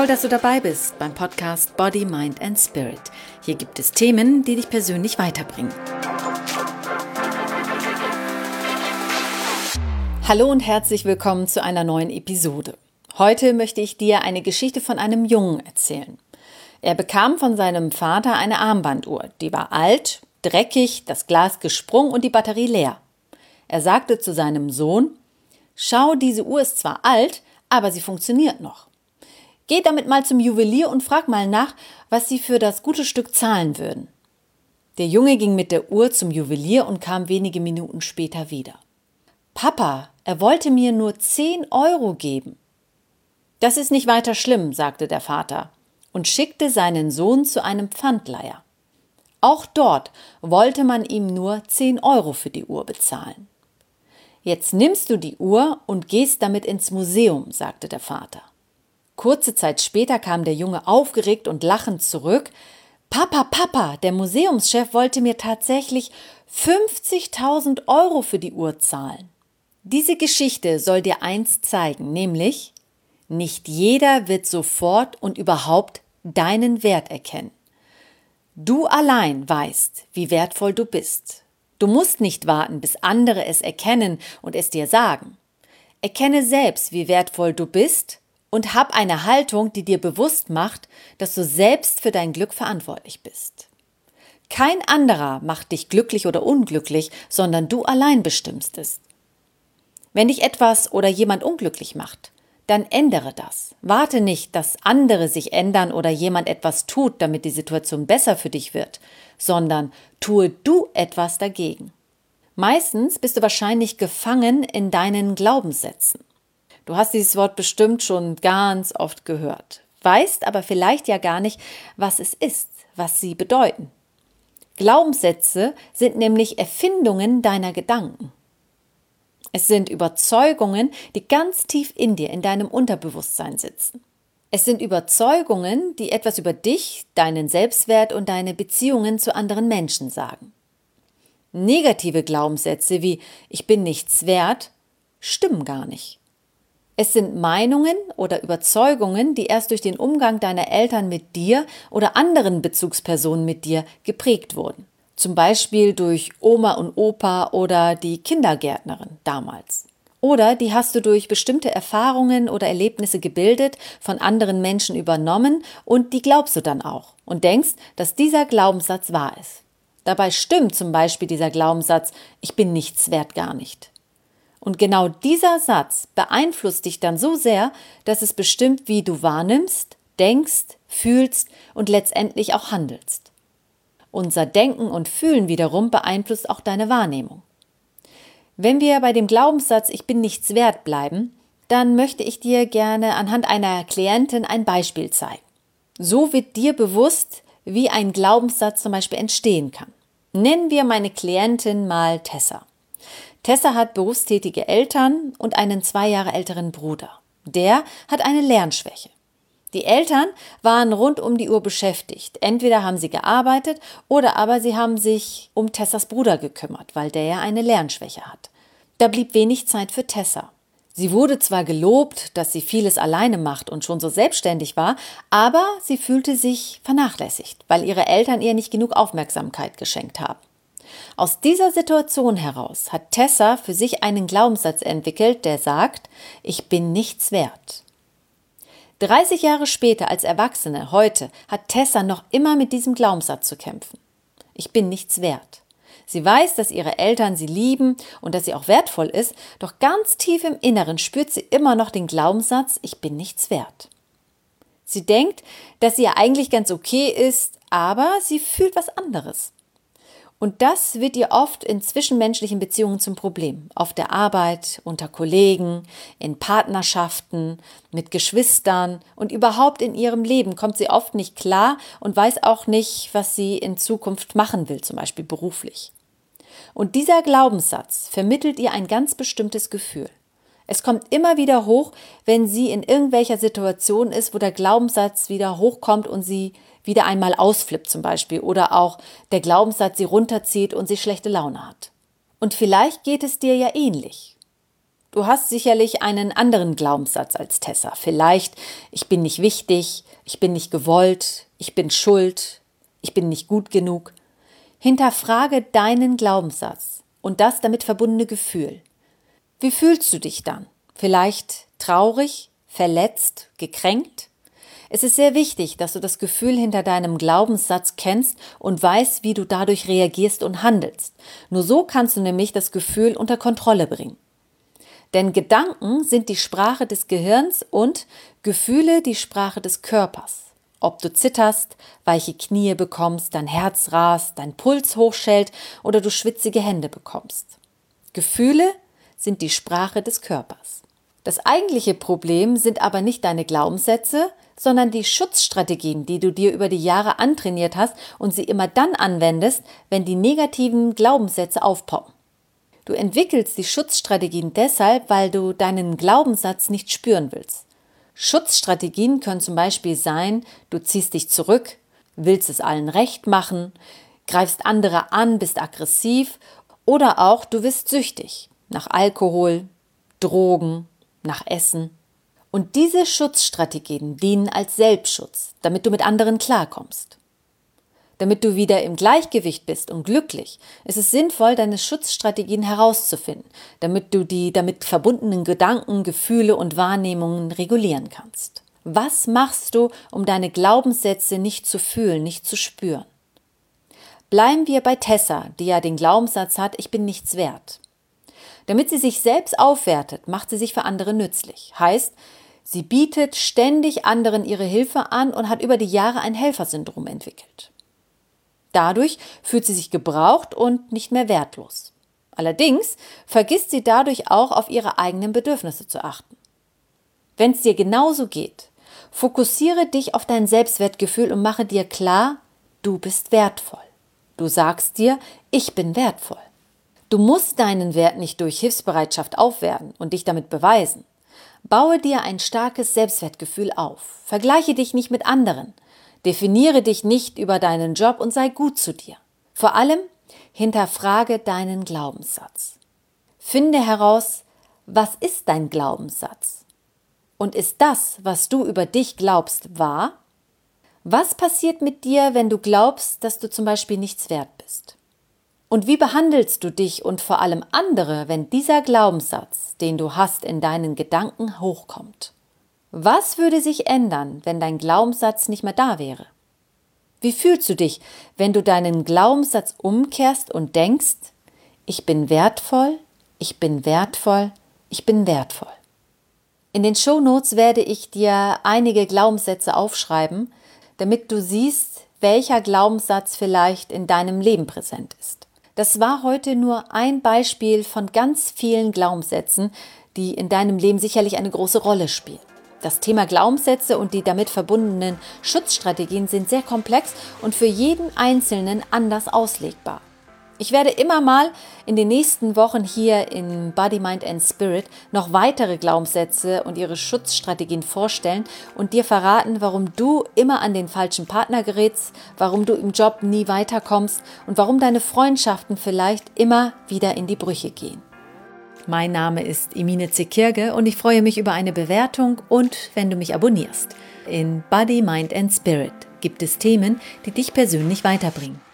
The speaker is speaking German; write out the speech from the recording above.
Toll, dass du dabei bist beim Podcast Body, Mind and Spirit. Hier gibt es Themen, die dich persönlich weiterbringen. Hallo und herzlich willkommen zu einer neuen Episode. Heute möchte ich dir eine Geschichte von einem Jungen erzählen. Er bekam von seinem Vater eine Armbanduhr. Die war alt, dreckig, das Glas gesprungen und die Batterie leer. Er sagte zu seinem Sohn: Schau, diese Uhr ist zwar alt, aber sie funktioniert noch. Geh damit mal zum Juwelier und frag mal nach, was sie für das gute Stück zahlen würden. Der Junge ging mit der Uhr zum Juwelier und kam wenige Minuten später wieder. Papa, er wollte mir nur 10 Euro geben. Das ist nicht weiter schlimm, sagte der Vater und schickte seinen Sohn zu einem Pfandleiher. Auch dort wollte man ihm nur 10 Euro für die Uhr bezahlen. Jetzt nimmst du die Uhr und gehst damit ins Museum, sagte der Vater. Kurze Zeit später kam der Junge aufgeregt und lachend zurück. Papa, der Museumschef wollte mir tatsächlich 50.000 Euro für die Uhr zahlen. Diese Geschichte soll dir eins zeigen, nämlich: Nicht jeder wird sofort und überhaupt deinen Wert erkennen. Du allein weißt, wie wertvoll du bist. Du musst nicht warten, bis andere es erkennen und es dir sagen. Erkenne selbst, wie wertvoll du bist, und hab eine Haltung, die dir bewusst macht, dass du selbst für dein Glück verantwortlich bist. Kein anderer macht dich glücklich oder unglücklich, sondern du allein bestimmst es. Wenn dich etwas oder jemand unglücklich macht, dann ändere das. Warte nicht, dass andere sich ändern oder jemand etwas tut, damit die Situation besser für dich wird, sondern tue du etwas dagegen. Meistens bist du wahrscheinlich gefangen in deinen Glaubenssätzen. Du hast dieses Wort bestimmt schon ganz oft gehört, weißt aber vielleicht ja gar nicht, was es ist, was sie bedeuten. Glaubenssätze sind nämlich Erfindungen deiner Gedanken. Es sind Überzeugungen, die ganz tief in dir, in deinem Unterbewusstsein sitzen. Es sind Überzeugungen, die etwas über dich, deinen Selbstwert und deine Beziehungen zu anderen Menschen sagen. Negative Glaubenssätze wie „Ich bin nichts wert" stimmen gar nicht. Es sind Meinungen oder Überzeugungen, die erst durch den Umgang deiner Eltern mit dir oder anderen Bezugspersonen mit dir geprägt wurden. Zum Beispiel durch Oma und Opa oder die Kindergärtnerin damals. Oder die hast du durch bestimmte Erfahrungen oder Erlebnisse gebildet, von anderen Menschen übernommen und die glaubst du dann auch und denkst, dass dieser Glaubenssatz wahr ist. Dabei stimmt zum Beispiel dieser Glaubenssatz „Ich bin nichts wert" gar nicht. Und genau dieser Satz beeinflusst dich dann so sehr, dass es bestimmt, wie du wahrnimmst, denkst, fühlst und letztendlich auch handelst. Unser Denken und Fühlen wiederum beeinflusst auch deine Wahrnehmung. Wenn wir bei dem Glaubenssatz „Ich bin nichts wert" bleiben, dann möchte ich dir gerne anhand einer Klientin ein Beispiel zeigen. So wird dir bewusst, wie ein Glaubenssatz zum Beispiel entstehen kann. Nennen wir meine Klientin mal Tessa. Tessa hat berufstätige Eltern und einen 2 Jahre älteren Bruder. Der hat eine Lernschwäche. Die Eltern waren rund um die Uhr beschäftigt. Entweder haben sie gearbeitet oder aber sie haben sich um Tessas Bruder gekümmert, weil der ja eine Lernschwäche hat. Da blieb wenig Zeit für Tessa. Sie wurde zwar gelobt, dass sie vieles alleine macht und schon so selbstständig war, aber sie fühlte sich vernachlässigt, weil ihre Eltern ihr nicht genug Aufmerksamkeit geschenkt haben. Aus dieser Situation heraus hat Tessa für sich einen Glaubenssatz entwickelt, der sagt: Ich bin nichts wert. 30 Jahre später als Erwachsene, heute, hat Tessa noch immer mit diesem Glaubenssatz zu kämpfen. Ich bin nichts wert. Sie weiß, dass ihre Eltern sie lieben und dass sie auch wertvoll ist, doch ganz tief im Inneren spürt sie immer noch den Glaubenssatz: Ich bin nichts wert. Sie denkt, dass sie ja eigentlich ganz okay ist, aber sie fühlt was anderes. Und das wird ihr oft in zwischenmenschlichen Beziehungen zum Problem. Auf der Arbeit, unter Kollegen, in Partnerschaften, mit Geschwistern und überhaupt in ihrem Leben kommt sie oft nicht klar und weiß auch nicht, was sie in Zukunft machen will, zum Beispiel beruflich. Und dieser Glaubenssatz vermittelt ihr ein ganz bestimmtes Gefühl. Es kommt immer wieder hoch, wenn sie in irgendwelcher Situation ist, wo der Glaubenssatz wieder hochkommt und sie wieder einmal ausflippt zum Beispiel oder auch der Glaubenssatz sie runterzieht und sie schlechte Laune hat. Und vielleicht geht es dir ja ähnlich. Du hast sicherlich einen anderen Glaubenssatz als Tessa. Vielleicht, ich bin nicht wichtig, ich bin nicht gewollt, ich bin schuld, ich bin nicht gut genug. Hinterfrage deinen Glaubenssatz und das damit verbundene Gefühl. Wie fühlst du dich dann? Vielleicht traurig, verletzt, gekränkt? Es ist sehr wichtig, dass du das Gefühl hinter deinem Glaubenssatz kennst und weißt, wie du dadurch reagierst und handelst. Nur so kannst du nämlich das Gefühl unter Kontrolle bringen. Denn Gedanken sind die Sprache des Gehirns und Gefühle die Sprache des Körpers. Ob du zitterst, weiche Knie bekommst, dein Herz rast, dein Puls hochschellt oder du schwitzige Hände bekommst. Gefühle sind die Sprache des Körpers. Das eigentliche Problem sind aber nicht deine Glaubenssätze, sondern die Schutzstrategien, die du dir über die Jahre antrainiert hast und sie immer dann anwendest, wenn die negativen Glaubenssätze aufpoppen. Du entwickelst die Schutzstrategien deshalb, weil du deinen Glaubenssatz nicht spüren willst. Schutzstrategien können zum Beispiel sein, du ziehst dich zurück, willst es allen recht machen, greifst andere an, bist aggressiv oder auch du wirst süchtig nach Alkohol, Drogen, nach Essen. Und diese Schutzstrategien dienen als Selbstschutz, damit du mit anderen klarkommst. Damit du wieder im Gleichgewicht bist und glücklich, ist es sinnvoll, deine Schutzstrategien herauszufinden, damit du die damit verbundenen Gedanken, Gefühle und Wahrnehmungen regulieren kannst. Was machst du, um deine Glaubenssätze nicht zu fühlen, nicht zu spüren? Bleiben wir bei Tessa, die ja den Glaubenssatz hat, ich bin nichts wert. Damit sie sich selbst aufwertet, macht sie sich für andere nützlich. Heißt, sie bietet ständig anderen ihre Hilfe an und hat über die Jahre ein Helfersyndrom entwickelt. Dadurch fühlt sie sich gebraucht und nicht mehr wertlos. Allerdings vergisst sie dadurch auch, auf ihre eigenen Bedürfnisse zu achten. Wenn es dir genauso geht, fokussiere dich auf dein Selbstwertgefühl und mache dir klar, du bist wertvoll. Du sagst dir, ich bin wertvoll. Du musst deinen Wert nicht durch Hilfsbereitschaft aufwerten und dich damit beweisen. Baue dir ein starkes Selbstwertgefühl auf. Vergleiche dich nicht mit anderen. Definiere dich nicht über deinen Job und sei gut zu dir. Vor allem hinterfrage deinen Glaubenssatz. Finde heraus, was ist dein Glaubenssatz? Und ist das, was du über dich glaubst, wahr? Was passiert mit dir, wenn du glaubst, dass du zum Beispiel nichts wert bist? Und wie behandelst du dich und vor allem andere, wenn dieser Glaubenssatz, den du hast, in deinen Gedanken hochkommt? Was würde sich ändern, wenn dein Glaubenssatz nicht mehr da wäre? Wie fühlst du dich, wenn du deinen Glaubenssatz umkehrst und denkst, ich bin wertvoll, ich bin wertvoll, ich bin wertvoll? In den Shownotes werde ich dir einige Glaubenssätze aufschreiben, damit du siehst, welcher Glaubenssatz vielleicht in deinem Leben präsent ist. Das war heute nur ein Beispiel von ganz vielen Glaubenssätzen, die in deinem Leben sicherlich eine große Rolle spielen. Das Thema Glaubenssätze und die damit verbundenen Schutzstrategien sind sehr komplex und für jeden Einzelnen anders auslegbar. Ich werde immer mal in den nächsten Wochen hier in Body, Mind and Spirit noch weitere Glaubenssätze und ihre Schutzstrategien vorstellen und dir verraten, warum du immer an den falschen Partner gerätst, warum du im Job nie weiterkommst und warum deine Freundschaften vielleicht immer wieder in die Brüche gehen. Mein Name ist Emine Zekirge und ich freue mich über eine Bewertung und wenn du mich abonnierst. In Body, Mind and Spirit gibt es Themen, die dich persönlich weiterbringen.